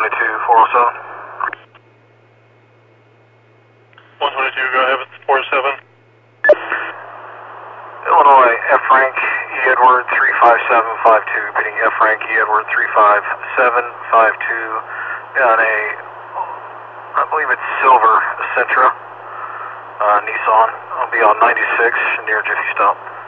407. 122, go ahead with 47. Illinois, F rank, E Edward 35752, beating F rank, E Edward 35752 on a, I believe it's silver Sentra, Nissan. I'll be on 96 near Jiffy Stop.